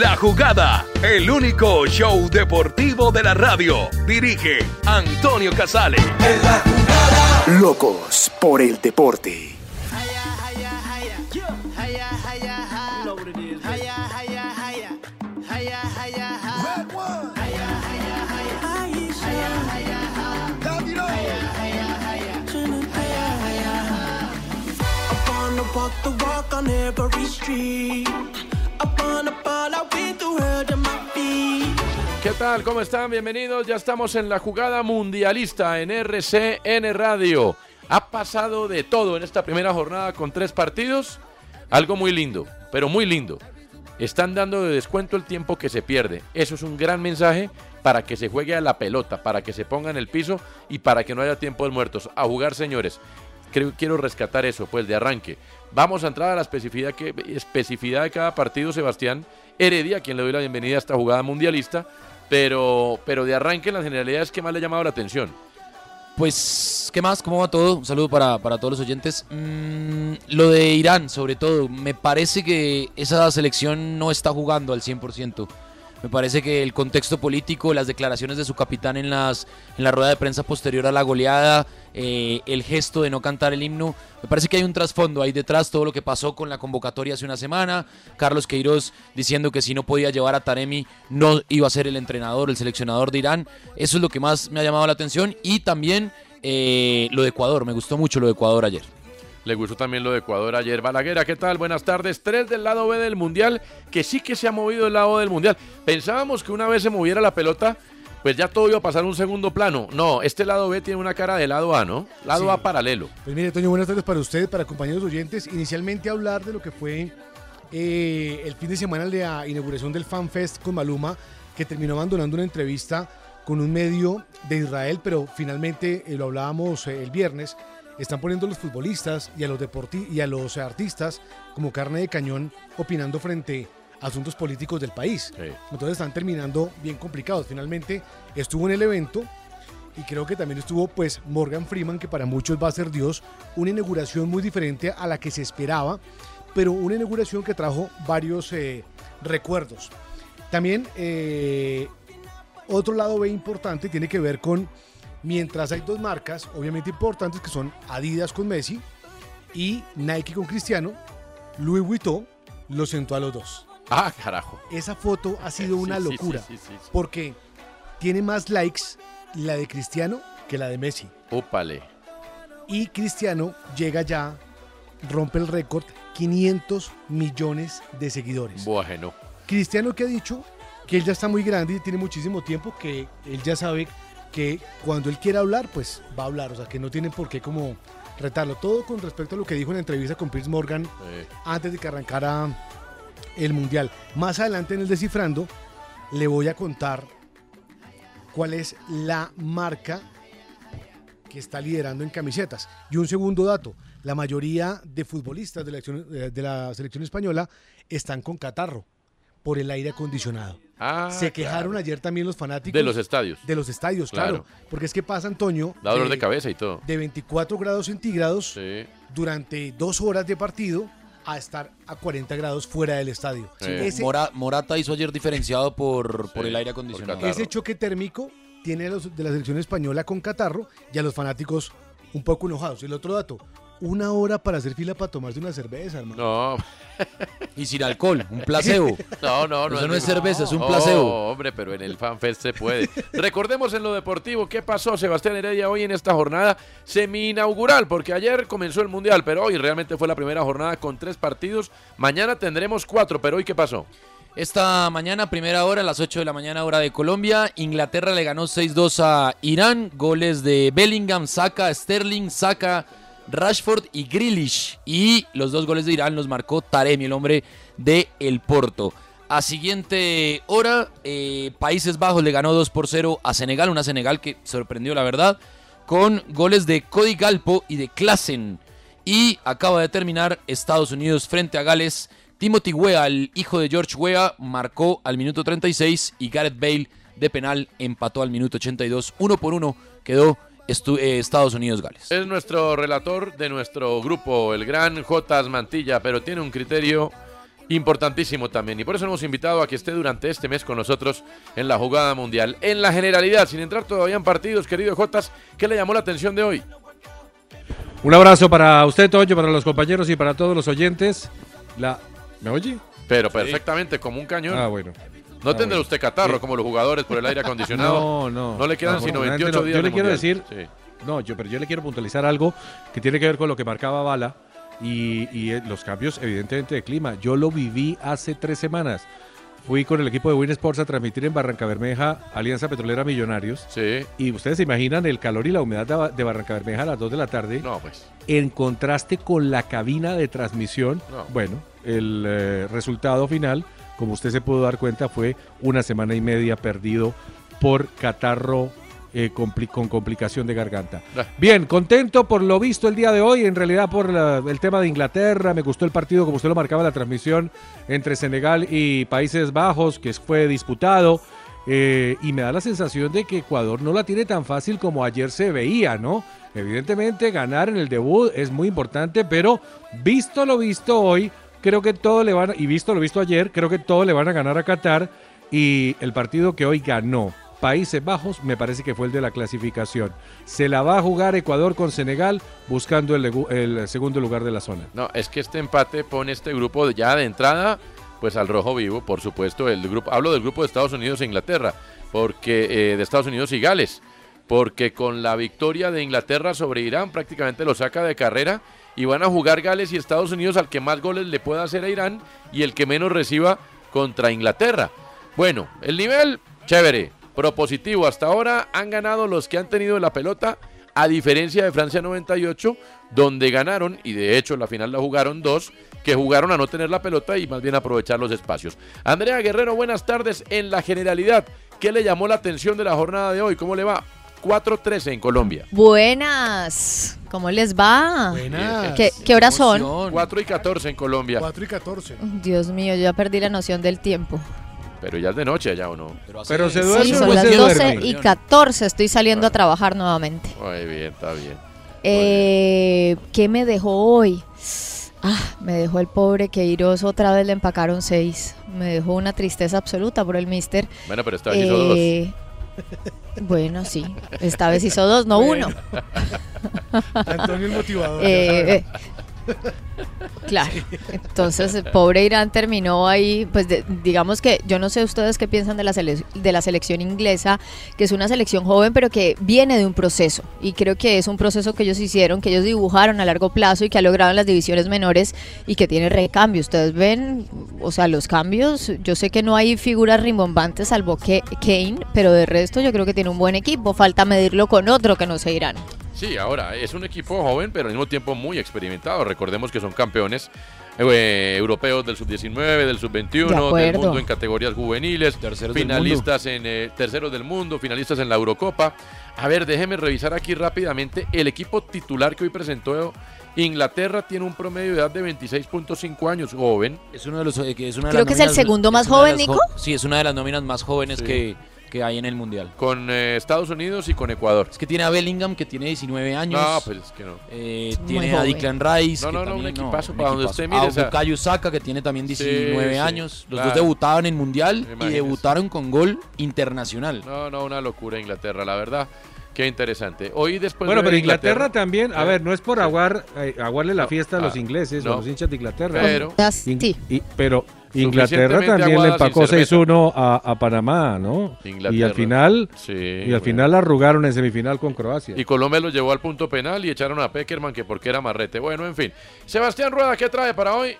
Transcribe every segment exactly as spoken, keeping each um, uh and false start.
La Jugada, el único show deportivo de la radio. Dirige Antonio Casale. En La Jugada. Locos por el deporte. ¿Qué tal? ¿Cómo están? Bienvenidos. Ya estamos en La Jugada Mundialista en R C N Radio. Ha pasado de todo en esta primera jornada con tres partidos. Algo muy lindo, pero muy lindo. Están dando de descuento el tiempo que se pierde. Eso es un gran mensaje para que se juegue a la pelota, para que se ponga en el piso y para que no haya tiempos muertos. A jugar, señores. Creo, quiero rescatar eso, pues, de arranque. Vamos a entrar a la especificidad, que, especificidad de cada partido, Sebastián Heredia, a quien le doy la bienvenida a esta jugada mundialista, pero, pero de arranque en las generalidades, ¿qué más le ha llamado la atención? Pues, ¿qué más? ¿Cómo va todo? Un saludo para, para todos los oyentes. Mm, lo de Irán, sobre todo, me parece que esa selección no está jugando al cien por ciento. Me parece que el contexto político, las declaraciones de su capitán en, las, en la rueda de prensa posterior a la goleada, eh, el gesto de no cantar el himno, me parece que hay un trasfondo ahí detrás, todo lo que pasó con la convocatoria hace una semana, Carlos Queiroz diciendo que si no podía llevar a Taremi no iba a ser el entrenador, el seleccionador de Irán. Eso es lo que más me ha llamado la atención, y también eh, lo de Ecuador, me gustó mucho lo de Ecuador ayer. Le gustó también lo de Ecuador ayer. Balaguer, ¿qué tal? Buenas tardes. Tres del lado B del Mundial, que sí que se ha movido el lado del Mundial. Pensábamos que una vez se moviera la pelota, pues ya todo iba a pasar a un segundo plano. No, este lado B tiene una cara de lado A, ¿no? Lado sí. A paralelo. Pues mire, Toño, buenas tardes para usted, para compañeros oyentes. Inicialmente hablar de lo que fue eh, el fin de semana de la inauguración del Fan Fest con Maluma, que terminó abandonando una entrevista con un medio de Israel, pero finalmente eh, lo hablábamos eh, el viernes. Están poniendo a los futbolistas y a los deporti- y a los artistas como carne de cañón opinando frente a asuntos políticos del país. Sí. Entonces están terminando bien complicados. Finalmente estuvo en el evento y creo que también estuvo pues Morgan Freeman, que para muchos va a ser Dios, una inauguración muy diferente a la que se esperaba, pero una inauguración que trajo varios eh, recuerdos. También eh, otro lado B importante tiene que ver con, mientras hay dos marcas obviamente importantes que son Adidas con Messi y Nike con Cristiano, Louis Vuitton lo sentó a los dos. Ah, carajo. Esa foto ha sido una sí, locura, sí, sí, sí, sí. porque tiene más likes la de Cristiano que la de Messi. Ópale. Y Cristiano llega ya, rompe el récord, quinientos millones de seguidores. Bueno. Cristiano, que ha dicho que él ya está muy grande y tiene muchísimo tiempo, que él ya sabe que cuando él quiera hablar, pues va a hablar, o sea, que no tienen por qué como retarlo. Todo con respecto a lo que dijo en la entrevista con Piers Morgan eh. antes de que arrancara el Mundial. Más adelante en el Descifrando le voy a contar cuál es la marca que está liderando en camisetas. Y un segundo dato, la mayoría de futbolistas de la, de la selección española están con catarro por el aire acondicionado. Ah, se quejaron claro. ayer también los fanáticos. De los estadios. De los estadios, claro. claro. Porque es que pasa, Antonio. Da dolor de, de cabeza y todo. De veinticuatro grados centígrados sí. durante dos horas de partido a estar a cuarenta grados fuera del estadio. Sí. Ese, Mora, Morata hizo ayer diferenciado por, sí, por el aire acondicionado. Ese choque térmico tiene a los de la selección española con catarro y a los fanáticos un poco enojados. El otro dato, una hora para hacer fila para tomarse una cerveza, hermano. No. Y sin alcohol, un placebo. No, no, no. Eso no es cerveza, es un placebo. No, hombre, pero en el FanFest se puede. Recordemos en lo deportivo qué pasó, Sebastián Heredia, hoy en esta jornada semi-inaugural, porque ayer comenzó el Mundial, pero hoy realmente fue la primera jornada con tres partidos. Mañana tendremos cuatro, pero hoy ¿qué pasó? Esta mañana, primera hora, a las ocho de la mañana, hora de Colombia, Inglaterra le ganó seis dos a Irán. Goles de Bellingham, Saka, Sterling, Saka, Rashford y Grealish. Y los dos goles de Irán los marcó Taremi, el hombre de el Porto. A siguiente hora, eh, Países Bajos le ganó dos por cero a Senegal, una Senegal que sorprendió, la verdad, con goles de Cody Gakpo y de Klaassen. Y acaba de terminar Estados Unidos frente a Gales. Timothy Weah, el hijo de George Weah, marcó al minuto treinta y seis y Gareth Bale de penal empató al minuto ochenta y dos. Uno por uno quedó estu- eh, Estados Unidos-Gales. Es nuestro relator de nuestro grupo, el gran Jotas Mantilla, pero tiene un criterio importantísimo también. Y por eso nos hemos invitado a que esté durante este mes con nosotros en la jugada mundial. En la generalidad, sin entrar todavía en partidos, querido Jotas, ¿qué le llamó la atención de hoy? Un abrazo para usted, Toño, para los compañeros y para todos los oyentes. La... ¿Me oye? Pero perfectamente, sí. Como un cañón. Ah, bueno. No ah, tendrá bueno. usted catarro sí. como los jugadores por el aire acondicionado. No, no. No le quedan sino veintiocho no. días. Yo le de quiero mundial. decir, sí. no, yo, pero yo le quiero puntualizar algo que tiene que ver con lo que marcaba Bala y, y los cambios, evidentemente, de clima. Yo lo viví hace tres semanas. Fui con el equipo de Win Sports a transmitir en Barranca Bermeja Alianza Petrolera Millonarios. Sí. Y ustedes se imaginan el calor y la humedad de, de Barranca Bermeja a las dos de la tarde. No, pues. En contraste con la cabina de transmisión. No. Bueno, el eh, resultado final, como usted se pudo dar cuenta, fue una semana y media perdido por catarro eh, compli- con complicación de garganta. Ah. Bien, contento por lo visto el día de hoy, en realidad por la, el tema de Inglaterra. Me gustó el partido, como usted lo marcaba en la transmisión, entre Senegal y Países Bajos, que fue disputado. Eh, y me da la sensación de que Ecuador no la tiene tan fácil como ayer se veía, ¿no? Evidentemente ganar en el debut es muy importante, pero visto lo visto hoy, creo que todo le van a, y visto lo visto ayer, creo que todo le van a ganar a Qatar. Y el partido que hoy ganó Países Bajos me parece que fue el de la clasificación. Se la va a jugar Ecuador con Senegal buscando el, el segundo lugar de la zona. No, es que este empate pone este grupo ya de entrada pues al rojo vivo, por supuesto. El grupo, hablo del grupo de Estados Unidos e Inglaterra, porque eh, de Estados Unidos y Gales, porque con la victoria de Inglaterra sobre Irán prácticamente lo saca de carrera y van a jugar Gales y Estados Unidos al que más goles le pueda hacer a Irán y el que menos reciba contra Inglaterra. Bueno, el nivel, chévere, propositivo. Hasta ahora han ganado los que han tenido la pelota, a diferencia de Francia noventa y ocho, donde ganaron, y de hecho la final la jugaron dos, que jugaron a no tener la pelota y más bien aprovechar los espacios. Andrea Guerrero, buenas tardes. En la generalidad, ¿qué le llamó la atención de la jornada de hoy? ¿Cómo le va? cuatro trece en Colombia. Buenas, ¿cómo les va? Buenas. ¿Qué, qué horas son? cuatro y catorce en Colombia. cuatro y catorce. Dios mío, yo ya perdí la noción del tiempo. Pero ya es de noche allá, ¿o no? Pero, Pero se duerme. Sí, o son no las se doce duerme. y catorce, estoy saliendo Ah. a trabajar nuevamente. Muy bien, está bien. Eh, ¿Qué me dejó hoy? Ah, me dejó el pobre Queiroz, otra vez le empacaron seis. Me dejó una tristeza absoluta por el mister. Bueno, pero esta vez hizo dos. Eh, Bueno, sí, esta vez hizo dos, no uno. Antonio el motivador. ya Eh, saben. eh, claro, entonces el pobre Irán terminó ahí, pues de- digamos que yo no sé ustedes qué piensan de la, sele- de la selección inglesa, que es una selección joven pero que viene de un proceso y creo que es un proceso que ellos hicieron, que ellos dibujaron a largo plazo y que ha logrado en las divisiones menores y que tiene recambio. Ustedes ven, o sea, los cambios, yo sé que no hay figuras rimbombantes salvo que Kane, pero de resto yo creo que tiene un buen equipo, falta medirlo con otro que no sea Irán. Sí, ahora, es un equipo joven, pero al mismo tiempo muy experimentado. Recordemos que son campeones eh, europeos del sub diecinueve, del sub De veintiuno, acuerdo. del mundo en categorías juveniles, Terceros del finalistas en eh, terceros del mundo, finalistas en la Eurocopa. A ver, déjeme revisar aquí rápidamente. El equipo titular que hoy presentó Inglaterra tiene un promedio de edad de veintiséis punto cinco años, joven. Es uno de los, eh, que es una de Creo las que es el nóminas- segundo más una de joven, las Nico. jo- Sí, es una de las nóminas más jóvenes Sí. que, que hay en el Mundial. Con eh, Estados Unidos y con Ecuador. Es que tiene a Bellingham, que tiene diecinueve años. No, pues es que no. Eh, Es muy tiene a joven. Declan Rice. No, que no, no, un también- equipazo un para donde equipazo. usted mire, A o sea- Bukayo Saka, que tiene también diecinueve sí, años. Los claro. dos debutaban en Mundial y Imagínese. debutaron con gol internacional. No, no, una locura Inglaterra, la verdad. Qué interesante. Hoy después Bueno, de pero ver Inglaterra, también, a Eh, ver, no es por sí. aguar, eh, aguarle la No, fiesta a los ah, ingleses o no. a los hinchas de Inglaterra. Pero- Ya- In- sí. y- pero Inglaterra Suficientemente también le aguada sin empacó cerveza. seis uno a, a Panamá, ¿no? Y Inglaterra. al final, Sí, y al bueno. final la arrugaron en semifinal con Croacia. Y Colombia lo llevó al punto penal y echaron a Peckerman que porque era marrete. Bueno, en fin. Sebastián Rueda, ¿qué trae para hoy?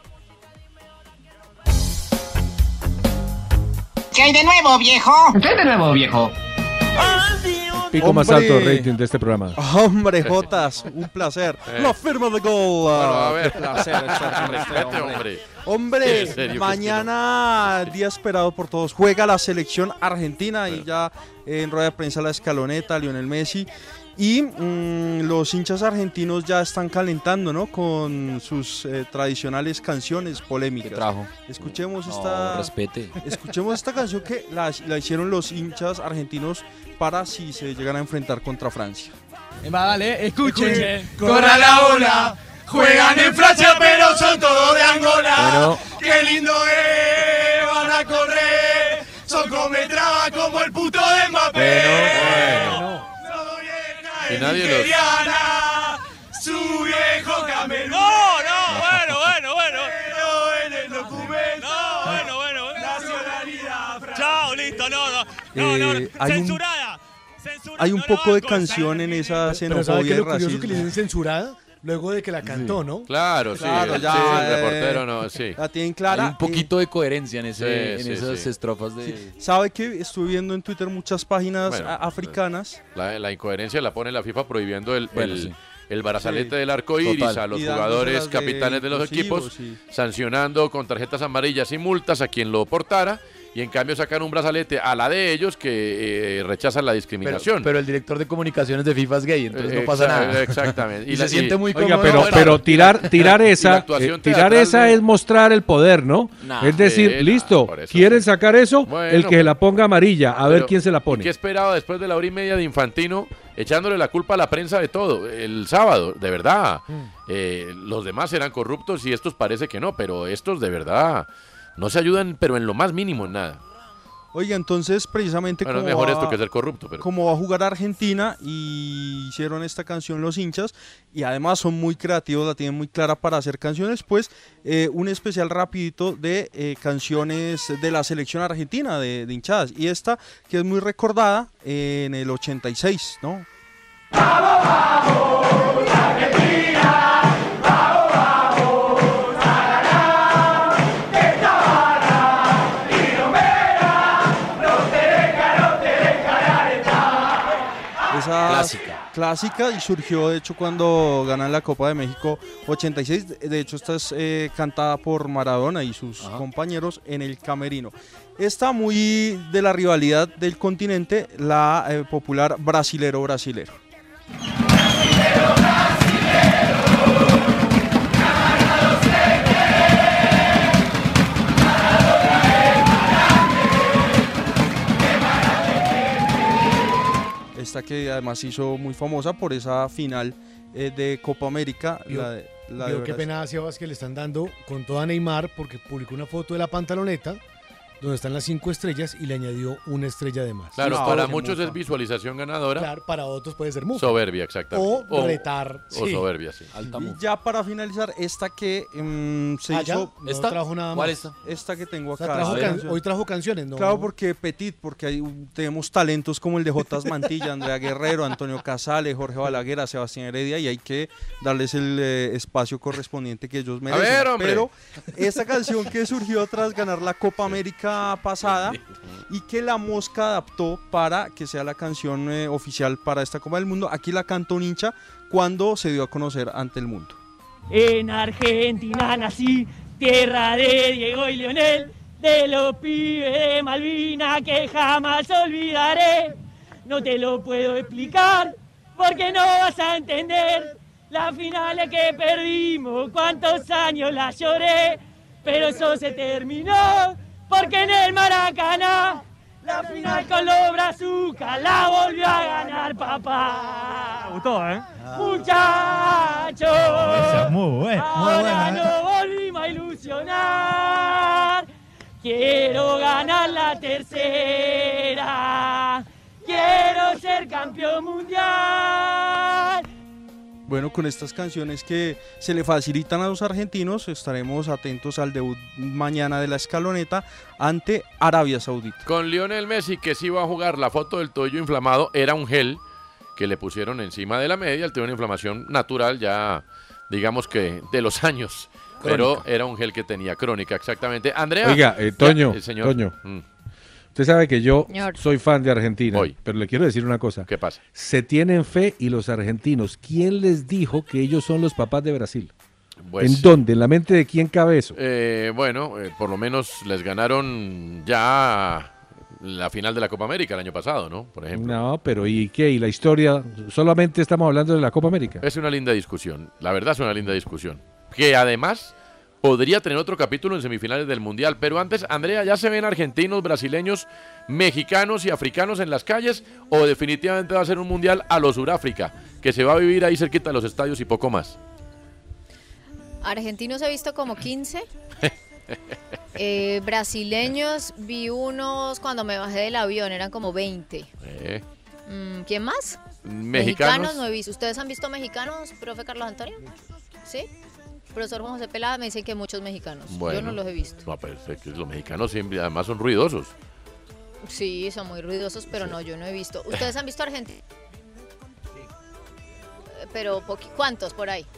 ¿Qué hay de nuevo, viejo? ¿Qué hay de nuevo, viejo? Pico más Hombre. alto rating de este programa. Hombre, Jotas, un placer. Eh. La firma de gol. Bueno, ah, a ver. Qué placer estar con usted, Respete, hombre. hombre. Hombre, En serio que mañana, día esperado por todos, juega la selección argentina y ya en rueda de prensa la escaloneta, Lionel Messi. Y mm, los hinchas argentinos ya están calentando, ¿no? Con sus eh, tradicionales canciones ¿Qué polémicas. trajo? Escuchemos No, esta... respete. Escuchemos esta canción que la, la hicieron los hinchas argentinos para si se llegan a enfrentar contra Francia. Vale, escuchen. Corra la ola. Juegan en Francia, pero son todos de Angola. Bueno. Que qué lindo es, van a correr, son cometraba como el puto de Mbappé. Bueno, bueno. Y nadie los... su viejo camelú. No, no, bueno, bueno, bueno. En el documento. No, bueno, bueno. bueno. Nacionalidad. Chao, listo, no, no. No, no, Eh, hay un- censurada. Censurada. Hay un no poco lo de banco, canción en esa Pero ¿sabe qué xenofobia es y lo curioso que le racismo. dicen censurada? Luego de que la cantó, ¿no? Claro, sí. Claro, el- ya, sí, el eh, reportero no, sí. La tienen Hay clara. un poquito de coherencia en, ese, Sí, en sí, esas sí. estrofas de... Sí. ¿Sabe que estuve viendo en Twitter muchas páginas Bueno, a- africanas? La, la incoherencia la pone la FIFA prohibiendo el, Bueno, el, sí. el brazalete Sí, del arco iris total. a los Y jugadores dándoselas de capitanes de los inclusivos, equipos, sí. sancionando con tarjetas amarillas y multas a quien lo portara, y en cambio sacan un brazalete a la de ellos que eh, rechazan la Pero, discriminación. pero el director de comunicaciones de FIFA es gay, entonces no Eh, pasa exa- nada. Exactamente. Y, la- se siente muy Oiga, cómodo. pero, bueno, pero tirar, tirar y la esa, actuación eh, tirar teatral esa de- es mostrar el poder, ¿no? Nah. es decir, Sí, nah, listo, por eso quieren sí. sacar eso, Bueno, el que se pues, la ponga amarilla, a ver Pero, quién se la ¿y pone. ¿Qué esperaba después de la hora y media de Infantino echándole la culpa a la prensa de todo? El sábado, de verdad. Eh, los demás eran corruptos y estos parece que no, pero estos de verdad no se ayudan, pero en lo más mínimo en nada. Oiga, entonces precisamente Bueno, es como mejor va- esto que ser corrupto, pero... como va a jugar Argentina y hicieron esta canción los hinchas y además son muy creativos, la tienen muy clara para hacer canciones, pues eh, un especial rapidito de eh, canciones de la selección argentina de, de hinchadas y esta que es muy recordada eh, en el ochenta y seis, ¿no? Esa Clásica. clásica y surgió de hecho cuando ganan la Copa de México ochenta y seis. De hecho esta es eh, cantada por Maradona y sus Ajá. compañeros en el camerino. Está muy de la rivalidad del continente, la eh, popular Brasilero Brasilero. Esta que además se hizo muy famosa por esa final eh, de Copa América. Vio- La de, la de Vio qué Brasil. pena a Sebas que le están dando con toda Neymar porque publicó una foto de la pantaloneta donde están las cinco estrellas y le añadió una estrella de más. Claro, No, para qué muchos mufa. es visualización ganadora, Claro, para otros puede ser mufa. soberbia, exactamente. O retar. O Sí. soberbia, sí. Alta Y mufa. ya para finalizar, esta que mm, se Ah, ¿ya? hizo, No ¿Esta? trajo nada ¿Cuál más. esta? esta que tengo O sea, acá. trajo esta can- canción. hoy trajo canciones, ¿no? Claro, porque Petit, porque hay, un- tenemos talentos como el de Jotas Mantilla, Andrea Guerrero, Antonio Casale, Jorge Balaguer, Sebastián Heredia, y hay que darles el eh, espacio correspondiente que ellos merecen. ver, hombre. Pero esta canción que surgió tras ganar la Copa América pasada y que la Mosca adaptó para que sea la canción eh, oficial para esta Copa del Mundo, aquí la cantó un hincha cuando se dio a conocer ante el mundo. En Argentina nací, tierra de Diego y Leonel, de los pibes de Malvina que jamás olvidaré. No te lo puedo explicar porque no vas a entender las finales que perdimos, cuántos años las lloré, pero eso se terminó porque en el Maracaná la final con los Brazucas la volvió a ganar papá. Me gustó, ¿eh? Muchachos, Muy bueno, muy ahora bueno. nos volvimos a ilusionar. Quiero ganar la tercera. Quiero ser campeón mundial. Bueno, con estas canciones que se le facilitan a los argentinos, estaremos atentos al debut mañana de la Escaloneta ante Arabia Saudita. Con Lionel Messi, que sí iba a jugar, la foto del tobillo inflamado era un gel que le pusieron encima de la media. Él tenía una inflamación natural ya, digamos que de los años. Pero era un gel que tenía crónica, exactamente. Andrea. Oiga, eh, Toño, ya, el señor, Toño. mm, Usted sabe que yo Señor. soy fan de Argentina, Hoy. pero le quiero decir una cosa. ¿Qué pasa? Se tienen fe y los argentinos, ¿quién les dijo que ellos son los papás de Brasil? Pues, ¿En dónde? ¿En la mente de quién cabe eso? eh, bueno, eh, por lo menos les ganaron ya la final de la Copa América el año pasado, ¿no? Por ejemplo. No, pero ¿y qué? ¿Y la historia? Solamente estamos hablando de la Copa América. Es una linda discusión, la verdad es una linda discusión. Que además podría tener otro capítulo en semifinales del Mundial. Pero antes, Andrea, ¿ya se ven argentinos, brasileños, mexicanos y africanos en las calles? ¿O definitivamente va a ser un Mundial a los Suráfrica, que se va a vivir ahí cerquita de los estadios y poco más? Argentinos he visto como quince. Eh, brasileños, vi unos cuando me bajé del avión, eran como veinte. Eh, Mm, ¿Quién más? Mexicanos. no he visto. ¿Ustedes han visto mexicanos, profe Carlos Antonio? ¿Sí? Profesor Juan José Pelada me dice que muchos mexicanos. Bueno. Yo no los he visto. No, pero es que los mexicanos siempre, además son ruidosos. Sí, son muy ruidosos, pero no, yo no he visto. ¿Ustedes han visto Argentina? Pero, poqui- ¿cuántos por ahí?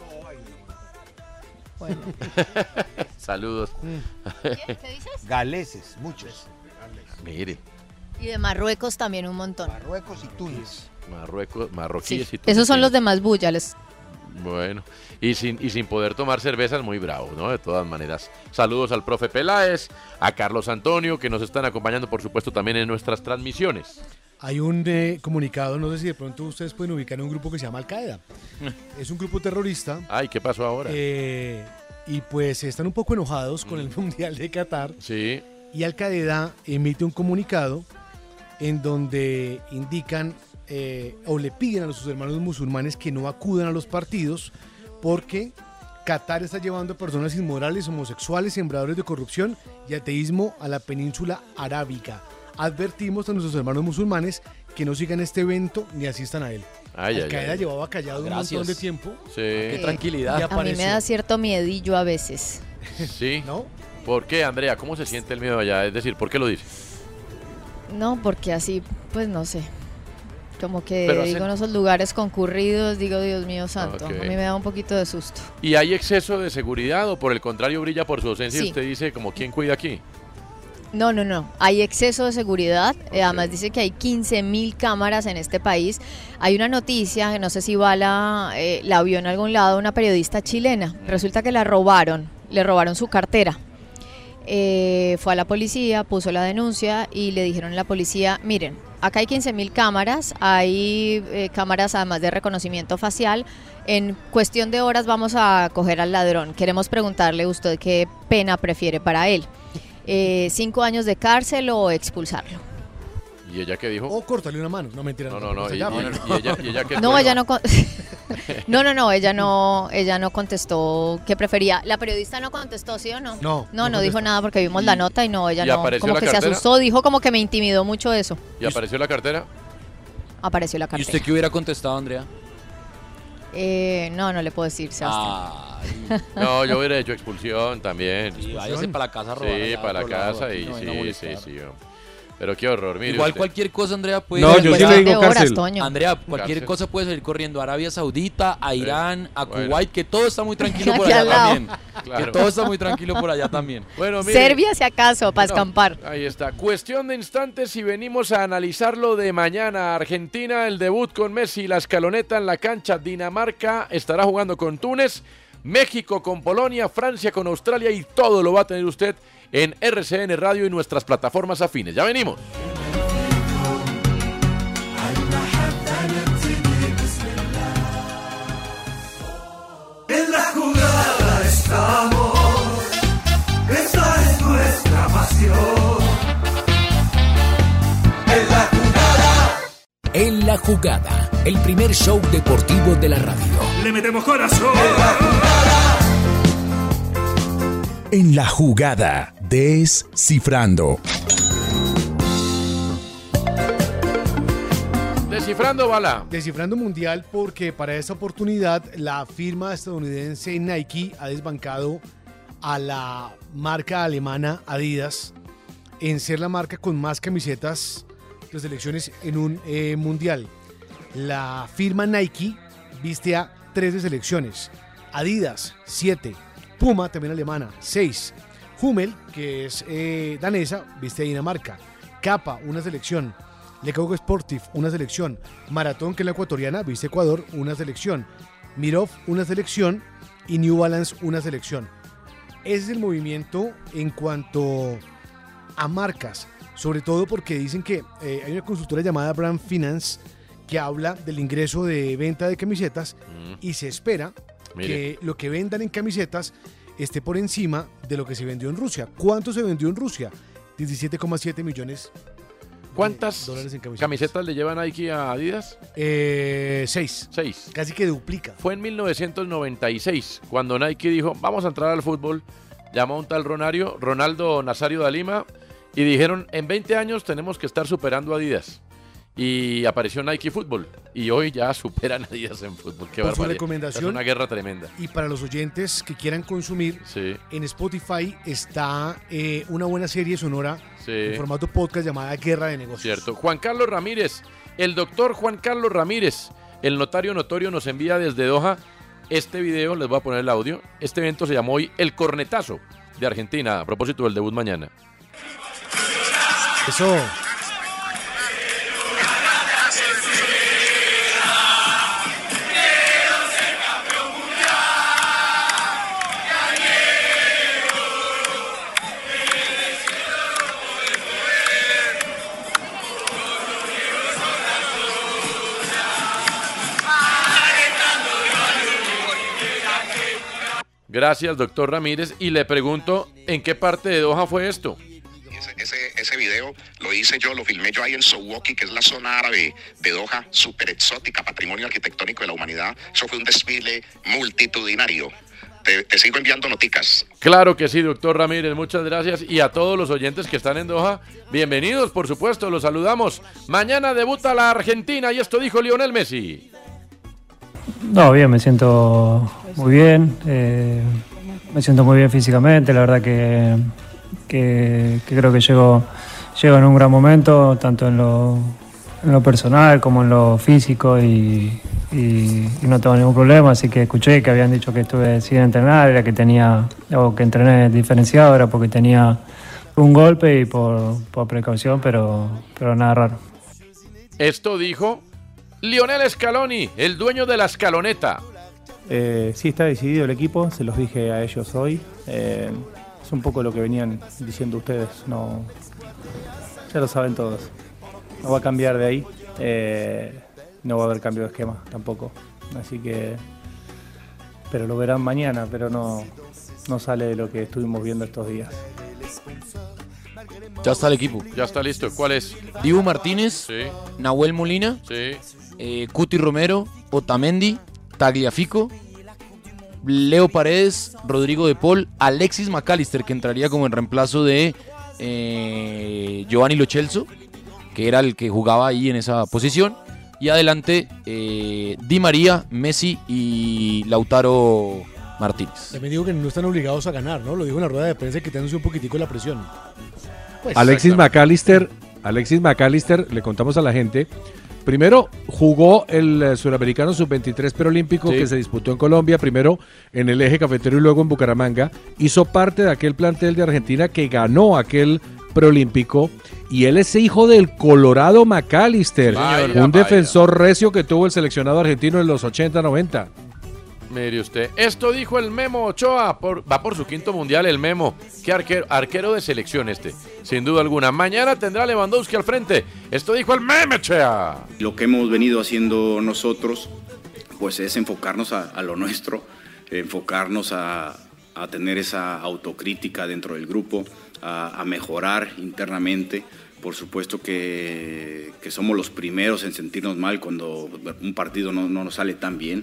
Bueno. Saludos. ¿Qué? ¿Qué dices? Galeses, muchos. Mire, Y de Marruecos también un montón. Marruecos y Túnez. Marruecos, Sí, marroquíes y todo. esos son los de más bulla. Les... Bueno, y sin, y sin poder tomar cervezas, muy bravo, ¿no? De todas maneras. Saludos al profe Peláez, a Carlos Antonio, que nos están acompañando, por supuesto, también en nuestras transmisiones. Hay un eh, comunicado, no sé si de pronto ustedes pueden ubicar en un grupo que se llama Al Qaeda. Es un grupo terrorista. Ay, ¿qué pasó ahora? Eh, y pues están un poco enojados con el Mundial de Qatar. Sí. Y Al Qaeda emite un comunicado en donde indican eh, o le piden a sus hermanos musulmanes que no acudan a los partidos porque Qatar está llevando a personas inmorales, homosexuales, sembradores de corrupción y ateísmo a la península arábiga. Advertimos a nuestros hermanos musulmanes que no sigan este evento ni asistan a él. Ay, Al ay, Qaeda ay. llevaba callado Gracias. un montón de tiempo. Sí. Qué tranquilidad. Y A mí me apareció. da cierto miedillo a veces. Sí. ¿No? ¿Por qué, Andrea? ¿Cómo se siente el miedo allá? Es decir, ¿por qué lo dice? No, porque así, pues no sé. Como que Pero digo hacen- en esos lugares concurridos, digo, Dios mío santo. Ok. A mí me da un poquito de susto. ¿Y hay exceso de seguridad o por el contrario brilla por su ausencia? Sí. Usted dice, como, ¿quién cuida aquí? No, no, no. Hay exceso de seguridad. Eh, además dice que hay quince mil cámaras en este país. Hay una noticia, que no sé si Bala eh, la vio en algún lado, una periodista chilena. Resulta que la robaron, le robaron su cartera. Eh, fue a la policía, puso la denuncia y le dijeron a la policía, miren, acá hay quince mil cámaras, hay eh, cámaras además de reconocimiento facial. En cuestión de horas vamos a coger al ladrón. Queremos preguntarle usted qué pena prefiere para él. Eh, cinco años de cárcel o expulsarlo. ¿Y ella qué dijo? O cortarle una mano. No, mentira. No, no, no. se Y, llama. y- y ella, y ella qué No, fue? ella no, con- no, no, no, ella no, ella no contestó qué prefería. La periodista no contestó, ¿sí o no? No, no, no no dijo contestó. nada porque vimos la nota y no, ella ¿Y no, apareció como la que se cartera? asustó, dijo como que me intimidó mucho eso. ¿Y apareció la cartera? Apareció la ¿Y cartera. usted qué hubiera contestado, Andrea? Eh, no, no le puedo decir, Sebastián. Ay, No, yo hubiera hecho expulsión también. y váyase para la casa a robar. Sí, allá para la por lado, casa aquí y no venga a sí, sí, molestar. sí. hombre. Pero qué horror, mire Igual usted. cualquier cosa, Andrea, puede No, salir yo sí cualquier- le digo de horas, cárcel. Toño. Andrea, cualquier Cárcel. cosa puede salir corriendo a Arabia Saudita, a Irán, a Bueno. Kuwait, que todo está muy tranquilo por Aquí allá al lado. también. Claro. Que todo está muy tranquilo por allá también. Bueno, mire. Serbia, si acaso, para No, escampar. Ahí está. Cuestión de instantes y venimos a analizarlo de mañana. Argentina, el debut con Messi, la escaloneta en la cancha. Dinamarca estará jugando con Túnez. México con Polonia, Francia con Australia y todo lo va a tener usted en R C N Radio y nuestras plataformas afines. Ya venimos. En la jugada estamos, esa es nuestra pasión. En la jugada En la jugada, el primer show deportivo de la radio. le metemos corazón. En la jugada, descifrando. Descifrando, Bala. Descifrando mundial porque para esta oportunidad la firma estadounidense Nike ha desbancado a la marca alemana Adidas en ser la marca con más camisetas de selecciones en un eh, mundial. La firma Nike viste a tres de selecciones, Adidas siete, Puma también alemana seis, Hummel que es eh, danesa viste a Dinamarca, Kappa una selección, Le Coq Sportif, una selección. Maratón, que es la ecuatoriana, viste Ecuador, una selección. Mirov, una selección. Y New Balance, una selección. Ese es el movimiento en cuanto a marcas. Sobre todo porque dicen que eh, hay una consultora llamada Brand Finance que habla del ingreso de venta de camisetas Mm. y se espera Mire. que lo que vendan en camisetas esté por encima de lo que se vendió en Rusia. ¿Cuánto se vendió en Rusia? diecisiete coma siete millones. ¿Cuántas dólares en camisetas? camisetas le llevan Nike a Adidas? Eh, seis. Seis. Casi que duplica. Fue en mil novecientos noventa y seis cuando Nike dijo, vamos a entrar al fútbol llamó a un tal Ronario, Ronaldo Nazario da Lima y dijeron, en veinte años tenemos que estar superando a Adidas. Y apareció Nike Fútbol y hoy ya superan a Adidas en fútbol. Qué Por su barbaridad. recomendación. Es una guerra tremenda. Y para los oyentes que quieran consumir, Sí. en Spotify está eh, una buena serie sonora Sí. en formato podcast llamada Guerra de Negocios. Cierto. Juan Carlos Ramírez, el doctor Juan Carlos Ramírez, el notario notorio, nos envía desde Doha este video, les voy a poner el audio. Este evento se llamó hoy El Cornetazo de Argentina, a propósito del debut mañana. Eso. Gracias, doctor Ramírez. Y le pregunto, ¿en qué parte de Doha fue esto? Ese, ese, ese video lo hice yo, lo filmé yo ahí en Souwaki, que es la zona árabe de Doha, súper exótica, patrimonio arquitectónico de la humanidad. Eso fue un desfile multitudinario. Te, te sigo enviando noticas. Claro que sí, doctor Ramírez, muchas gracias. Y a todos los oyentes que están en Doha, bienvenidos, por supuesto, los saludamos. Mañana debuta la Argentina y esto dijo Lionel Messi. No, bien, me siento muy bien, eh, me siento muy bien físicamente, la verdad que, que, que creo que llego, llego en un gran momento, tanto en lo, en lo personal como en lo físico y, y, y no tengo ningún problema, así que escuché que habían dicho que estuve sin entrenar, era que tenía, o que entrené diferenciado, era porque tenía un golpe y por, por precaución, pero, pero nada raro. Esto dijo Lionel Scaloni, el dueño de la escaloneta. Eh, sí, está decidido el equipo, se los dije a ellos hoy. Eh, es un poco lo que venían diciendo ustedes, no, ya lo saben todos. No va a cambiar de ahí, eh, no va a haber cambio de esquema tampoco. Así que, pero lo verán mañana, pero no, no sale de lo que estuvimos viendo estos días. Ya está el equipo. Ya está listo. ¿Cuál es? Dibu Martínez, Sí. Nahuel Molina, Sí. eh, Cuti Romero, Otamendi, Tagliafico, Leo Paredes, Rodrigo de Paul, Alexis McAllister, que entraría como en reemplazo de eh, Giovanni Lo Celso, que era el que jugaba ahí en esa posición. Y adelante eh, Di María, Messi y Lautaro Martínez. También digo que no están obligados a ganar, ¿no? Lo dijo en la rueda de prensa, quitándose un poquitico la presión. Pues, Alexis McAllister, Alexis McAllister, le contamos a la gente, primero jugó el eh, Suramericano sub veintitrés preolímpico Sí. que se disputó en Colombia, primero en el Eje Cafetero y luego en Bucaramanga, hizo parte de aquel plantel de Argentina que ganó aquel preolímpico y él es hijo del Colorado McAllister, Vaya, un vaya. defensor recio que tuvo el seleccionado argentino en los ochenta noventa. Mire usted, esto dijo el Memo Ochoa, por, va por su quinto mundial el Memo, qué arquero, arquero de selección este, sin duda alguna. Mañana tendrá Lewandowski al frente, esto dijo el Memo Ochoa. Lo que hemos venido haciendo nosotros, pues es enfocarnos a, a lo nuestro, enfocarnos a, a tener esa autocrítica dentro del grupo, a, a mejorar internamente. Por supuesto que, que somos los primeros en sentirnos mal cuando un partido no, no nos sale tan bien.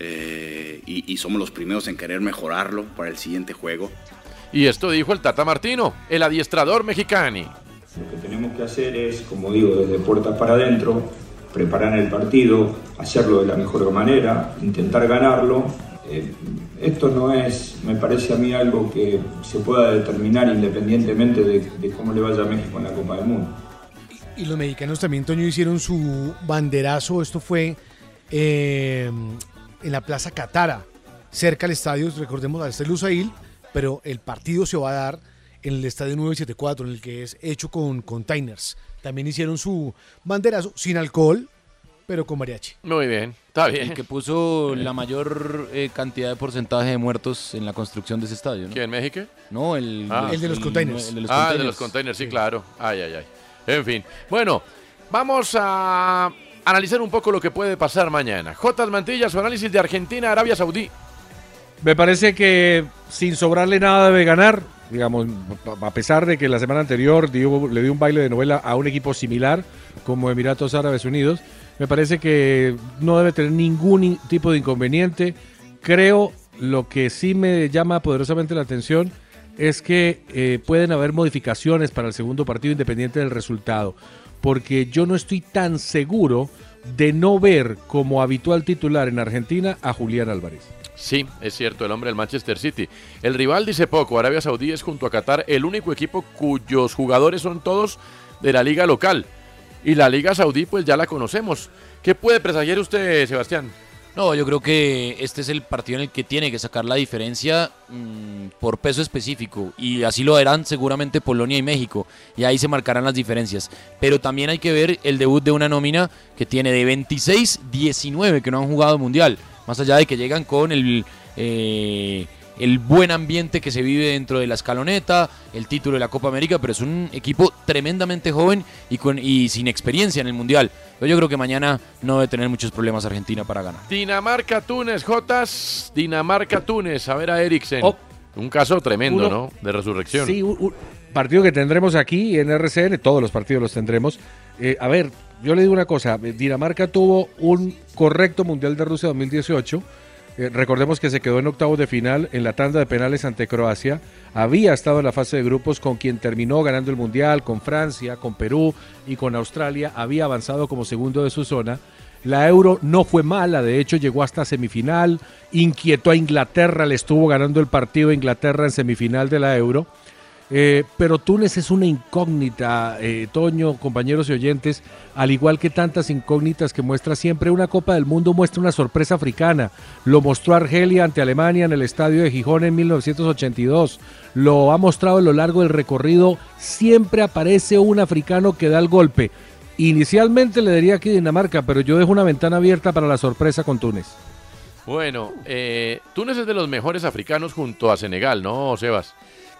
Eh, y, y somos los primeros en querer mejorarlo para el siguiente juego. Y esto dijo el Tata Martino, el adiestrador mexicano. Lo que tenemos que hacer es, como digo, desde puertas para adentro, preparar el partido, hacerlo de la mejor manera, intentar ganarlo. Eh, esto no es, me parece a mí, algo que se pueda determinar independientemente de, de cómo le vaya a México en la Copa del Mundo. Y los mexicanos también, Toño, hicieron su banderazo. Esto fue eh, en la Plaza Catara, cerca al estadio, recordemos, al estadio Lusail, pero el partido se va a dar en el estadio nueve setenta y cuatro, en el que es hecho con containers. También hicieron su banderazo, sin alcohol, pero con mariachi. Muy bien, está bien. El que puso la mayor eh, cantidad de porcentaje de muertos en la construcción de ese estadio, ¿no? ¿Quién, México? No, el, Ah. El de los containers. el de los ah, containers. de los containers, sí, claro. Ay, ay, ay. En fin. Bueno, vamos a analizar un poco lo que puede pasar mañana. Jotas Mantilla, su análisis de Argentina, Arabia Saudí. Me parece que sin sobrarle nada debe ganar, digamos, a pesar de que la semana anterior dio, le dio un baile de novela a un equipo similar como Emiratos Árabes Unidos. Me parece que no debe tener ningún in- tipo de inconveniente. Creo, lo que sí me llama poderosamente la atención es que eh, pueden haber modificaciones para el segundo partido independiente del resultado, porque yo no estoy tan seguro de no ver como habitual titular en Argentina a Julián Álvarez. Sí, es cierto, el hombre del Manchester City. El rival dice poco, Arabia Saudí es junto a Qatar el único equipo cuyos jugadores son todos de la liga local. Y la liga saudí pues ya la conocemos. ¿Qué puede presagiar usted, Sebastián? No, yo creo que este es el partido en el que tiene que sacar la diferencia mmm, por peso específico, y así lo harán seguramente Polonia y México, y ahí se marcarán las diferencias. Pero también hay que ver el debut de una nómina que tiene de veintiséis, diecinueve que no han jugado mundial, más allá de que llegan con el... Eh, el buen ambiente que se vive dentro de la escaloneta, el título de la Copa América, pero es un equipo tremendamente joven y, con, y sin experiencia en el Mundial. Pero yo creo que mañana no debe tener muchos problemas Argentina para ganar. Dinamarca-Túnez, Jotas, Dinamarca-Túnez, a ver a Eriksen. Oh. Un caso tremendo, uno, ¿no? De resurrección. Sí, un, un partido que tendremos aquí en R C N, todos los partidos los tendremos. Eh, a ver, yo le digo una cosa, Dinamarca tuvo un correcto Mundial de Rusia dos mil dieciocho, Eh, recordemos que se quedó en octavos de final en la tanda de penales ante Croacia. Había estado en la fase de grupos con quien terminó ganando el Mundial, con Francia, con Perú y con Australia. Había avanzado como segundo de su zona. La Euro no fue mala, de hecho llegó hasta semifinal, inquietó a Inglaterra, le estuvo ganando el partido a Inglaterra en semifinal de la Euro. Eh, pero Túnez es una incógnita, eh, Toño, compañeros y oyentes, al igual que tantas incógnitas que muestra siempre una Copa del Mundo, muestra una sorpresa africana. Lo mostró Argelia ante Alemania en el estadio de Gijón en mil novecientos ochenta y dos, lo ha mostrado a lo largo del recorrido, siempre aparece un africano que da el golpe. Inicialmente le diría que Dinamarca, pero yo dejo una ventana abierta para la sorpresa con Túnez. Bueno, eh, Túnez es de los mejores africanos junto a Senegal, ¿no, Sebas?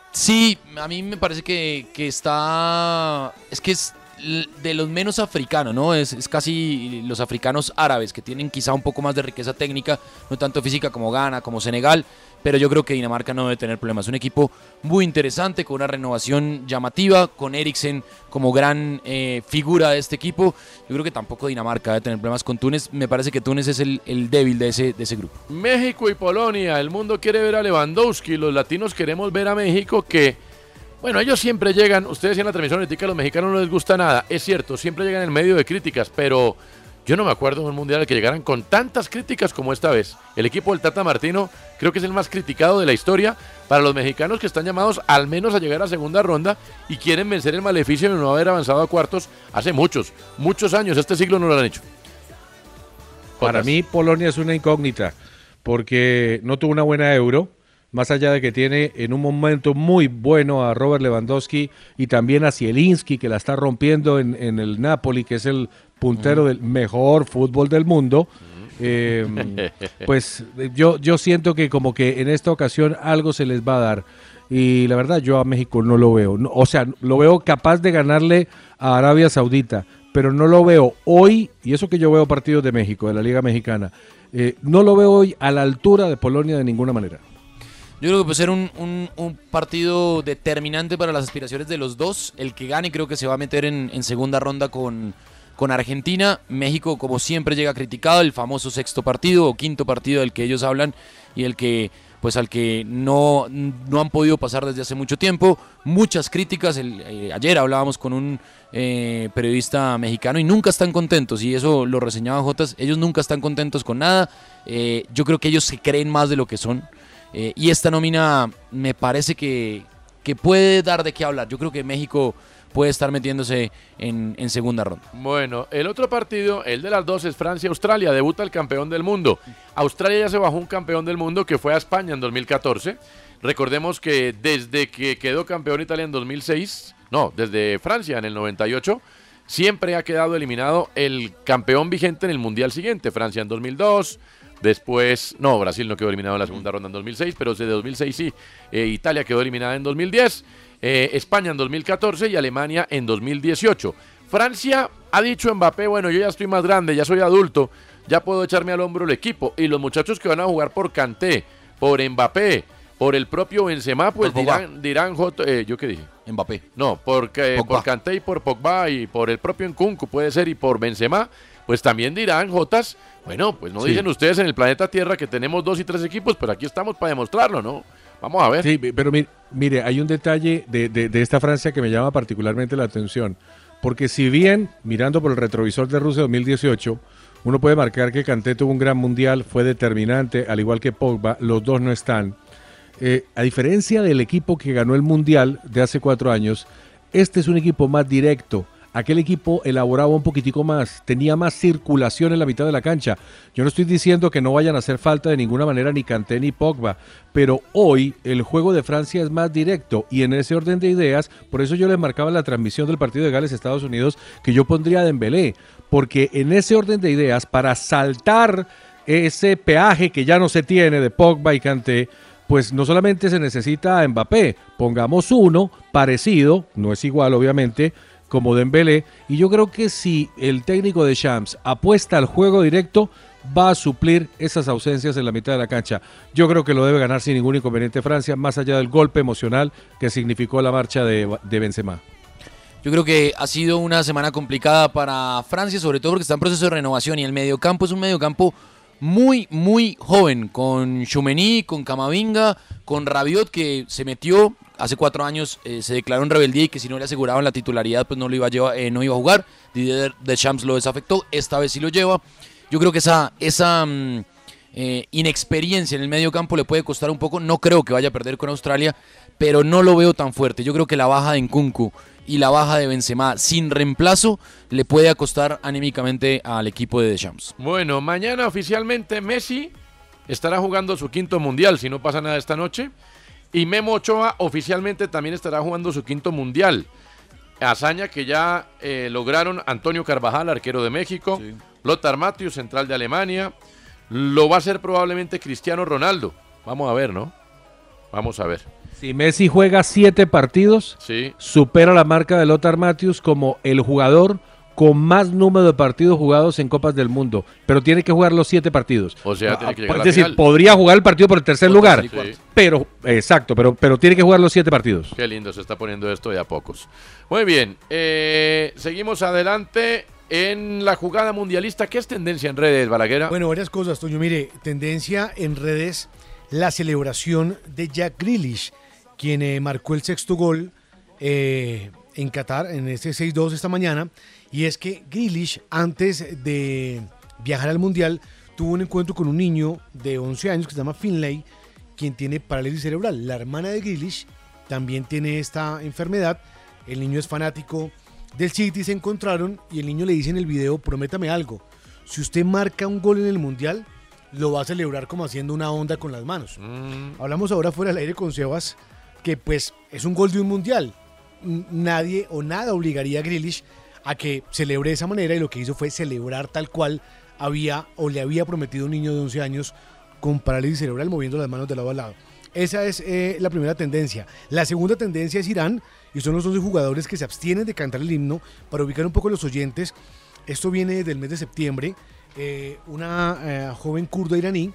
Sí, a mí me parece que, que está... Es que es de los menos africanos, ¿no? Es, es casi los africanos árabes, que tienen quizá un poco más de riqueza técnica, no tanto física como Ghana, como Senegal, pero yo creo que Dinamarca no debe tener problemas. Es un equipo muy interesante, con una renovación llamativa, con Eriksen como gran eh, figura de este equipo. Yo creo que tampoco Dinamarca debe tener problemas con Túnez. Me parece que Túnez es el, el débil de ese, de ese grupo. México y Polonia, el mundo quiere ver a Lewandowski, los latinos queremos ver a México, que, bueno, ellos siempre llegan, ustedes decían en la transmisión política, a los mexicanos no les gusta nada, es cierto, siempre llegan en medio de críticas, pero yo no me acuerdo de un mundial que llegaran con tantas críticas como esta vez. El equipo del Tata Martino creo que es el más criticado de la historia para los mexicanos, que están llamados al menos a llegar a segunda ronda y quieren vencer el maleficio de no haber avanzado a cuartos hace muchos, muchos años. Este siglo no lo han hecho. Para mí Polonia es una incógnita porque no tuvo una buena Euro, más allá de que tiene en un momento muy bueno a Robert Lewandowski y también a Zielinski, que la está rompiendo en, en el Napoli, que es el puntero mm. del mejor fútbol del mundo. Mm. Eh, pues yo, yo siento que como que en esta ocasión algo se les va a dar. Y la verdad yo a México no lo veo. No, o sea, lo veo capaz de ganarle a Arabia Saudita, pero no lo veo hoy, y eso que yo veo partidos de México, de la Liga Mexicana, eh, no lo veo hoy a la altura de Polonia de ninguna manera. Yo creo que puede ser un, un, un partido determinante para las aspiraciones de los dos. El que gane creo que se va a meter en, en segunda ronda con, con Argentina. México, como siempre, llega criticado, el famoso sexto partido o quinto partido del que ellos hablan y el que, pues, al que no, no han podido pasar desde hace mucho tiempo. Muchas críticas. El, eh, ayer hablábamos con un eh, periodista mexicano y nunca están contentos, y eso lo reseñaba Jotas. Ellos nunca están contentos con nada. Eh, yo creo que ellos se creen más de lo que son. Eh, y esta nómina me parece que, que puede dar de qué hablar. Yo creo que México puede estar metiéndose en, en segunda ronda. Bueno, el otro partido, el de las dos, es Francia-Australia. Debuta el campeón del mundo. Australia ya se bajó un campeón del mundo que fue a España en dos mil catorce. Recordemos que desde que quedó campeón Italia en dos mil seis, no, desde Francia en el noventa y ocho, siempre ha quedado eliminado el campeón vigente en el mundial siguiente. Francia en dos mil dos. Después, no, Brasil no quedó eliminado en la segunda ronda en dos mil seis, pero desde dos mil seis sí. Eh, Italia quedó eliminada en dos mil diez, eh, España en dos mil catorce y Alemania en dos mil dieciocho. Francia ha dicho Mbappé, bueno, yo ya estoy más grande, ya soy adulto, ya puedo echarme al hombro el equipo. Y los muchachos que van a jugar por Kanté, por Mbappé, por el propio Benzema, pues dirán, dirán eh, ¿yo qué dije? Mbappé. No, porque, por Kanté y por Pogba y por el propio Nkunku puede ser y por Benzema, pues también dirán, Jotas, bueno, pues no sí. Dicen ustedes en el planeta Tierra que tenemos dos y tres equipos, pero aquí estamos para demostrarlo, ¿no? Vamos a ver. Sí, pero mire, mire hay un detalle de, de, de esta Francia que me llama particularmente la atención, porque si bien, mirando por el retrovisor de Rusia dos mil dieciocho, uno puede marcar que Kanté tuvo un gran mundial, fue determinante, al igual que Pogba, los dos no están. Eh, a diferencia del equipo que ganó el mundial de hace cuatro años, este es un equipo más directo. Aquel equipo elaboraba un poquitico más, tenía más circulación en la mitad de la cancha. Yo no estoy diciendo que no vayan a hacer falta de ninguna manera ni Kanté ni Pogba, pero hoy el juego de Francia es más directo y en ese orden de ideas, por eso yo les marcaba en la transmisión del partido de Gales-Estados Unidos que yo pondría a Dembélé, porque en ese orden de ideas, para saltar ese peaje que ya no se tiene de Pogba y Kanté, pues no solamente se necesita a Mbappé, pongamos uno parecido, no es igual obviamente, como Dembélé, y yo creo que si el técnico de Shams apuesta al juego directo, va a suplir esas ausencias en la mitad de la cancha. Yo creo que lo debe ganar sin ningún inconveniente Francia, más allá del golpe emocional que significó la marcha de, de Benzema. Yo creo que ha sido una semana complicada para Francia, sobre todo porque está en proceso de renovación y el mediocampo es un mediocampo muy, muy joven, con Tchouaméni, con Camavinga, con Rabiot, que se metió hace cuatro años, eh, se declaró en rebeldía y que si no le aseguraban la titularidad pues no lo iba a llevar, eh, no iba a jugar. Didier Deschamps lo desafectó, esta vez sí lo lleva. Yo creo que esa, esa mm, eh, inexperiencia en el medio campo le puede costar un poco. No creo que vaya a perder con Australia, pero no lo veo tan fuerte. Yo creo que la baja de Nkunku y la baja de Benzema sin reemplazo le puede costar anímicamente al equipo de Deschamps. Bueno, mañana oficialmente Messi estará jugando su quinto mundial, si no pasa nada esta noche. Y Memo Ochoa oficialmente también estará jugando su quinto mundial. Hazaña que ya eh, lograron Antonio Carvajal, arquero de México, sí. Lothar Matthäus, central de Alemania. Lo va a hacer probablemente Cristiano Ronaldo. Vamos a ver, ¿no? Vamos a ver. Si Messi juega siete partidos, sí. supera la marca de Lothar Matthäus como el jugador con más número de partidos jugados en Copas del Mundo, pero tiene que jugar los siete partidos. O sea, tiene que llegar es a la decir, final. podría jugar el partido por el tercer Por lugar, tercer y sí. pero exacto, pero pero tiene que jugar los siete partidos. Qué lindo se está poniendo esto de a pocos. Muy bien, eh, seguimos adelante en la jugada mundialista. ¿Qué es tendencia en redes, Balaguer? Bueno, varias cosas, Toño. Mire, tendencia en redes, la celebración de Jack Grealish, quien eh, marcó el sexto gol eh, en Qatar, en este seis dos esta mañana. Y es que Grealish, antes de viajar al Mundial, tuvo un encuentro con un niño de once años que se llama Finlay, quien tiene parálisis cerebral. La hermana de Grealish también tiene esta enfermedad. El niño es fanático del City, se encontraron y el niño le dice en el video: prométame algo, si usted marca un gol en el Mundial, lo va a celebrar como haciendo una onda con las manos. Mm. Hablamos ahora fuera del aire con Sebas, que pues es un gol de un Mundial. Nadie o nada obligaría a Grealish a que celebre de esa manera, y lo que hizo fue celebrar tal cual había o le había prometido un niño de once años con parálisis cerebral, moviendo las manos de lado a lado. Esa es eh, la primera tendencia. La segunda tendencia es Irán, y son los once jugadores que se abstienen de cantar el himno. Para ubicar un poco a los oyentes, esto viene del mes de septiembre. Eh, una eh, joven kurda iraní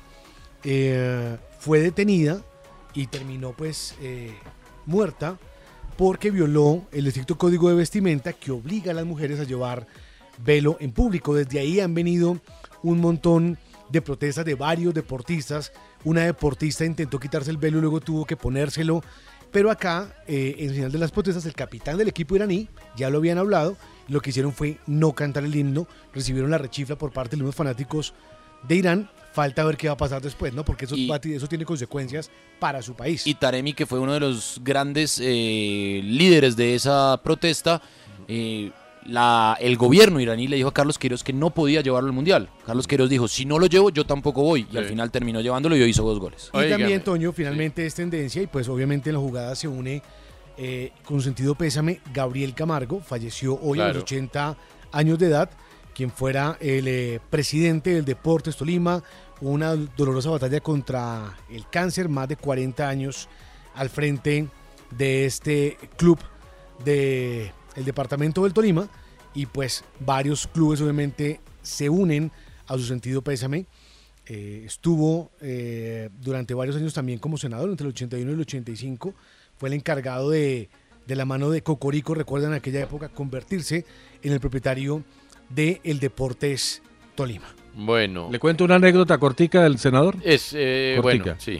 eh, fue detenida y terminó pues eh, muerta porque violó el estricto código de vestimenta que obliga a las mujeres a llevar velo en público. Desde ahí han venido un montón de protestas de varios deportistas. Una deportista intentó quitarse el velo y luego tuvo que ponérselo. Pero acá, eh, en final de las protestas, el capitán del equipo iraní, ya lo habían hablado, lo que hicieron fue no cantar el himno. Recibieron la rechifla por parte de los fanáticos de Irán. Falta ver qué va a pasar después, ¿no? Porque eso, y, va, eso tiene consecuencias para su país. Y Taremi, que fue uno de los grandes eh, líderes de esa protesta, eh, la, el gobierno iraní le dijo a Carlos Queiroz que no podía llevarlo al Mundial. Carlos Queiroz dijo: si no lo llevo, yo tampoco voy. Y sí. al final terminó llevándolo y hizo dos goles. Y Oígame. también, Toño, finalmente sí. es tendencia, y pues obviamente en la jugada se une eh, con sentido pésame Gabriel Camargo. Falleció hoy claro. a los ochenta años de edad. Quien fuera el eh, presidente del Deportes Tolima, una dolorosa batalla contra el cáncer, más de cuarenta años al frente de este club del departamento del Tolima, y pues varios clubes obviamente se unen a su sentido pésame. Eh, estuvo eh, durante varios años también como senador, entre el ochenta y uno y el ochenta y cinco, fue el encargado de, de la mano de Cocorico, recuerdan en aquella época, convertirse en el propietario de el Deportes Tolima. Bueno. ¿Le cuento una anécdota cortica del senador? Es, eh, cortica. bueno, sí.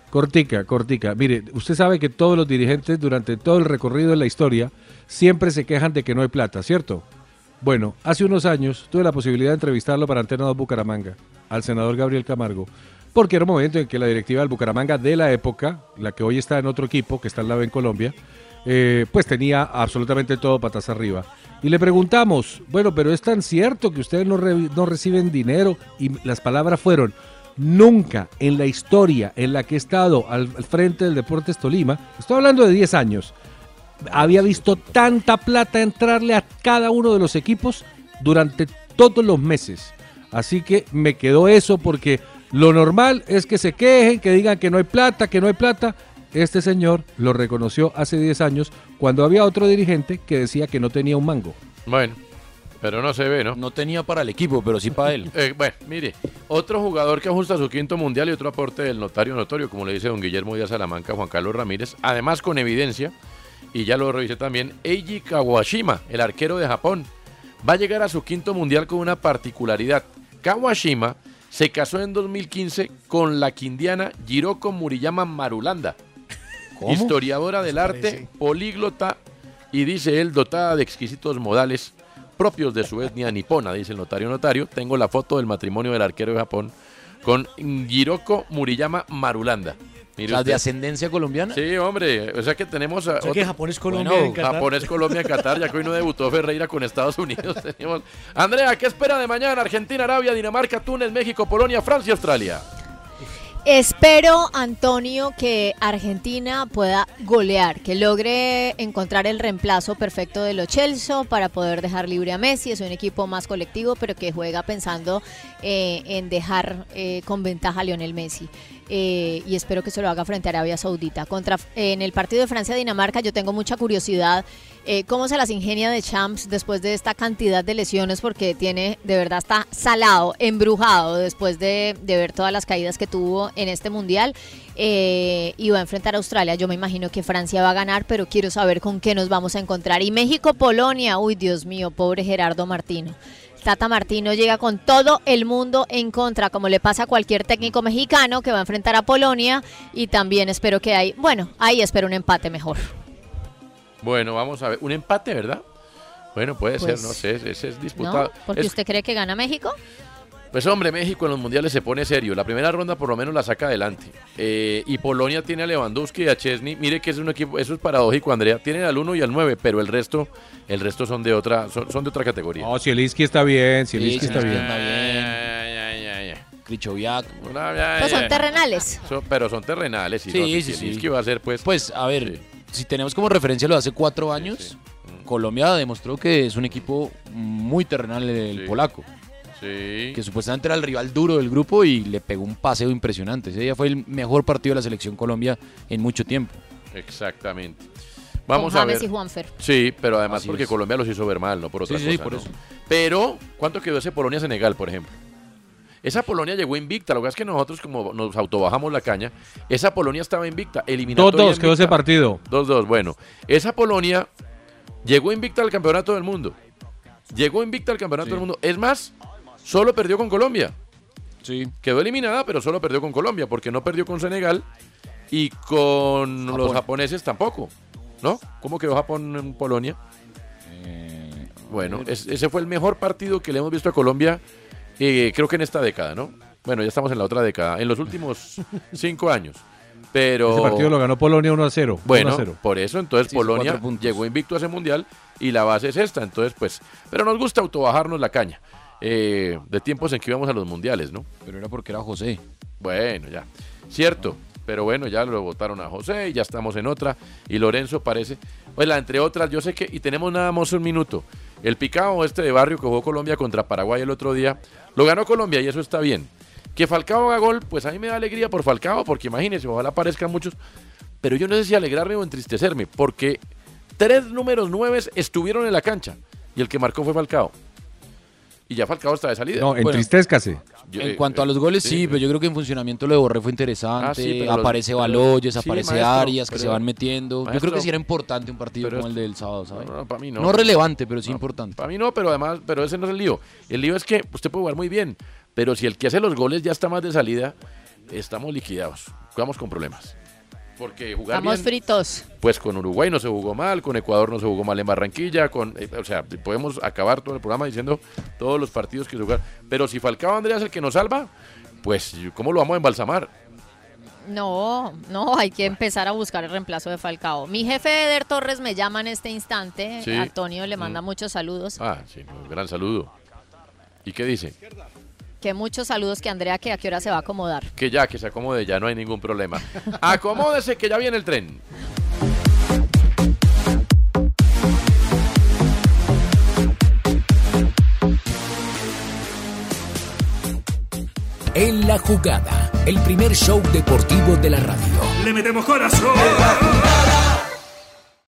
Cortica, cortica. Mire, usted sabe que todos los dirigentes durante todo el recorrido de la historia siempre se quejan de que no hay plata, ¿cierto? Bueno, hace unos años tuve la posibilidad de entrevistarlo para Antena dos Bucaramanga, al senador Gabriel Camargo, porque era un momento en que la directiva del Bucaramanga de la época, la que hoy está en otro equipo, que está al lado en Colombia, eh, pues tenía absolutamente todo patas arriba. Y le preguntamos, bueno, pero es tan cierto que ustedes no, re- no reciben dinero, y las palabras fueron: nunca en la historia en la que he estado al, al frente del Deportes Tolima, estoy hablando de diez años, había visto tanta plata entrarle a cada uno de los equipos durante todos los meses. Así que me quedó eso, porque lo normal es que se quejen, que digan que no hay plata, que no hay plata. Este señor lo reconoció hace diez años cuando había otro dirigente que decía que no tenía un mango. Bueno, pero no se ve, ¿no? No tenía para el equipo, pero sí para él. Eh, bueno, mire, otro jugador que ajusta su quinto mundial y otro aporte del notario notorio, como le dice don Guillermo Díaz Salamanca, Juan Carlos Ramírez, además con evidencia, y ya lo revisé también, Eiji Kawashima, el arquero de Japón, va a llegar a su quinto mundial con una particularidad. Kawashima se casó en dos mil quince con la quindiana Jiroko Muriyama Marulanda, ¿Cómo? historiadora del arte, políglota y, dice él, dotada de exquisitos modales propios de su etnia nipona, dice el notario notario. Tengo la foto del matrimonio del arquero de Japón con Jiroko Muriyama Marulanda. Mire ¿Las usted. de ascendencia colombiana? Sí, hombre, o sea que tenemos... A O sea que Japón es Colombia Bueno, en Qatar. Japón es Colombia en Qatar, ya que hoy no debutó Ferreira con Estados Unidos. Tenemos... Andrea, ¿qué espera de mañana? Argentina, Arabia, Dinamarca, Túnez, México, Polonia, Francia y Australia. Espero, Antonio, que Argentina pueda golear, que logre encontrar el reemplazo perfecto de Lo Celso para poder dejar libre a Messi. Es un equipo más colectivo, pero que juega pensando eh, en dejar eh, con ventaja a Lionel Messi. Eh, y espero que se lo haga frente a Arabia Saudita. Contra, eh, en el partido de Francia-Dinamarca yo tengo mucha curiosidad eh, cómo se las ingenia de Champs después de esta cantidad de lesiones, porque tiene, de verdad está salado, embrujado después de, de ver todas las caídas que tuvo en este mundial. Eh, y va a enfrentar a Australia. Yo me imagino que Francia va a ganar, pero quiero saber con qué nos vamos a encontrar. Y México-Polonia, uy, Dios mío, pobre Gerardo Martino. Tata Martino llega con todo el mundo en contra, como le pasa a cualquier técnico mexicano que va a enfrentar a Polonia. Y también espero que hay, bueno, ahí espero un empate mejor. Bueno, vamos a ver. Un empate, ¿verdad? Bueno, puede Pues, ser, no sé, ese es disputado. ¿No? ¿Porque Es- usted cree que gana México? Pues hombre, México en los mundiales se pone serio. La primera ronda por lo menos la saca adelante. Eh, y Polonia tiene a Lewandowski y a Chesney. Mire que es un equipo, eso es paradójico, Andrea. Tienen al uno y al nueve, pero el resto, el resto son de otra, son, son de otra categoría. No, Zielinski está bien, Sí, Zielinski está Zielinski bien. está bien. Ay, ay, ay, ay. Krychowiak. Una- ay, Pues son ay. terrenales. Son- pero son terrenales. Y Sí, no, sí, Zielinski sí. va a ser pues... Pues, a ver, si tenemos como referencia lo de hace cuatro años, Colombia demostró que es un equipo muy terrenal el Sí. polaco. Sí. Que supuestamente era el rival duro del grupo y le pegó un paseo impresionante. Ese día fue el mejor partido de la selección Colombia en mucho tiempo. Exactamente. Vamos Con a James ver. y Juanfer. Sí, pero además Así porque es. Colombia los hizo ver mal, no por otra Sí, cosa. sí, por ¿no? eso. Pero, ¿cuánto quedó ese Polonia-Senegal, por ejemplo? Esa Polonia llegó invicta, lo que es que nosotros como nos autobajamos la caña, esa Polonia estaba invicta, eliminatoria dos dos quedó ese invicta. partido. dos dos, bueno. Esa Polonia llegó invicta al campeonato del mundo. Llegó invicta al campeonato Sí. del mundo. Es más, solo perdió con Colombia. Sí. Quedó eliminada, pero solo perdió con Colombia, porque no perdió con Senegal y con los Japón. japoneses tampoco. ¿No? ¿Cómo quedó Japón en Polonia? Eh, Bueno, es- ese fue el mejor partido que le hemos visto a Colombia, eh, creo que en esta década, ¿no? Bueno, ya estamos en la otra década, en los últimos cinco años. Pero Ese partido lo ganó Polonia uno a cero. bueno, uno a cero. por eso entonces Sí, son Polonia cuatro puntos. llegó invicto a ese mundial y la base es esta, entonces pues, pero nos gusta autobajarnos la caña, eh, de tiempos en que íbamos a los mundiales, ¿no? pero era porque era José. Bueno, ya, cierto, pero bueno, ya lo votaron a José y ya estamos en otra, y Lorenzo parece, pues la entre otras, yo sé que, y tenemos nada más un minuto, el picado este de barrio que jugó Colombia contra Paraguay el otro día, lo ganó Colombia y eso está bien. Que Falcao haga gol, pues a mí me da alegría por Falcao, porque imagínense, ojalá aparezcan muchos, pero yo no sé si alegrarme o entristecerme, porque tres números nueve estuvieron en la cancha, y el que marcó fue Falcao. Y ya Falcao está de salida. No, Bueno, entristézcase. Yo- En eh, cuanto a los goles, sí, sí, pero yo creo que en funcionamiento lo de Borré fue interesante. Ah, sí, pero los- aparece pero- Baloyes, sí, aparece maestro, Arias que pero- se van metiendo. yo maestro, creo que sí era importante un partido pero como es- el del sábado, ¿sabes? No, no, para mí no. No relevante, pero sí No, importante. Para mí no, pero además, pero ese no es el lío. El lío es que usted puede jugar muy bien, pero si el que hace los goles ya está más de salida, estamos liquidados, jugamos con problemas. Porque jugar Estamos bien, fritos. pues con Uruguay no se jugó mal, con Ecuador no se jugó mal en Barranquilla, con, eh, o sea, podemos acabar todo el programa diciendo todos los partidos que se jugaron. Pero si Falcao Andrea es el que nos salva, pues ¿cómo lo vamos a embalsamar? No, no, hay que empezar a buscar el reemplazo de Falcao. Mi jefe Eder Torres me llama en este instante. Sí. Antonio le manda Mm. muchos saludos. Ah, sí, un gran saludo. ¿Y qué dice? Que muchos saludos, que Andrea, que a qué hora se va a acomodar. Que ya, que se acomode, ya no hay ningún problema. Acomódese que ya viene el tren. En la jugada, el primer show deportivo de la radio. Le metemos corazón.